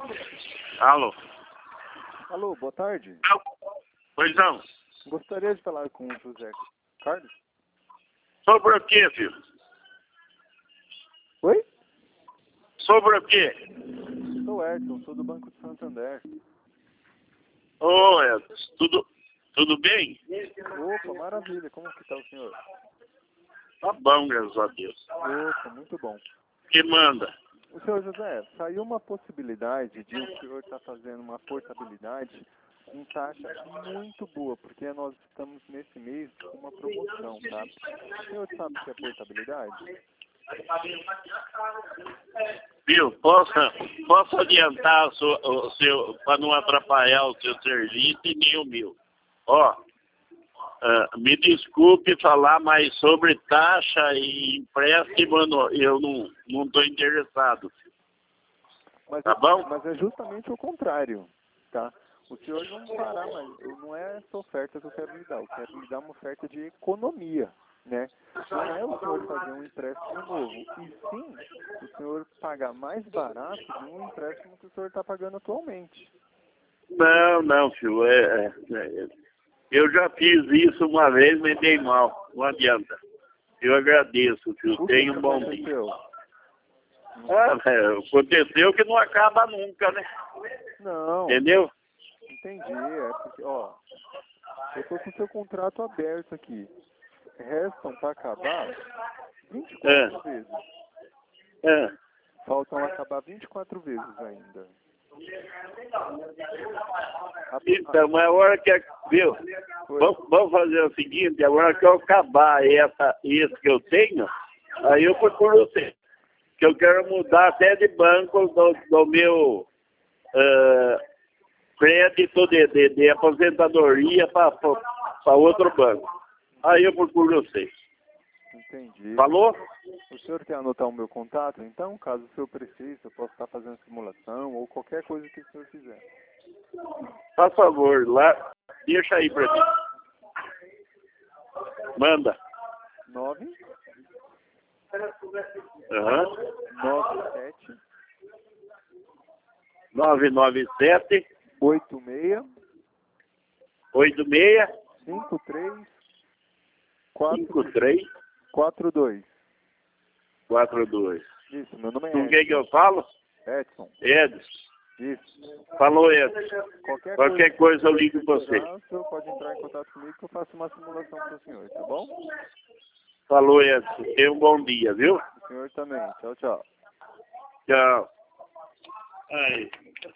Alô? Alô, boa tarde. Pois não. Gostaria de falar com o José Carlos? Sobre o quê, filho? Oi? Sobre o quê? Sou Edson, sou do Banco de Santander. Ô, Edson, tudo bem? Opa, maravilha. Como que tá o senhor? Tá bom, graças a Deus. Opa, muito bom. Que manda? O senhor José, saiu uma possibilidade de o senhor estar fazendo uma portabilidade com taxa muito boa, porque nós estamos nesse mês com uma promoção, tá? O senhor sabe o que é portabilidade? Viu, posso adiantar o seu, para não atrapalhar o seu serviço e nem o meu. Ó, me desculpe falar, mas sobre taxa e empréstimo eu não estou interessado. Tá bom? Mas é justamente o contrário, tá? O senhor não parar, mas não é essa oferta que eu quero lhe dar. Eu quero lhe dar uma oferta de economia, né? Não é o senhor fazer um empréstimo novo, e sim o senhor pagar mais barato de um empréstimo que o senhor está pagando atualmente. Não, filho. Eu já fiz isso uma vez, mas dei mal. Não adianta. Eu agradeço, filho. Tenha um bom dia. Aconteceu que não acaba nunca, né? Não. Entendeu? Entendi. É porque, ó, eu tô com o seu contrato aberto aqui. Restam para acabar 24 vezes. Faltam acabar 24 vezes ainda. Então, mas a hora que... Viu? Vamos fazer o seguinte, a hora que eu acabar isso que eu tenho, aí eu procuro você. Que eu quero mudar até de banco do meu crédito de aposentadoria para outro banco. Aí eu procuro você. Entendi. Falou? O senhor quer anotar o meu contato? Então, caso o senhor precise, eu posso estar fazendo simulação ou qualquer coisa que o senhor quiser. Por favor, lá, deixa aí para mim. Manda. 9 997 86 86 53 53 42. 42. Isso, meu nome é Com Edson. quem que eu falo? Edson. Edson. Isso. Falou, Edson. Qualquer coisa eu ligo com você. O senhor pode entrar em contato comigo que eu faço uma simulação para o senhor, tá bom? Falou, Edson. Tenha um bom dia, viu? O senhor também. Tchau, tchau. Tchau. Aí.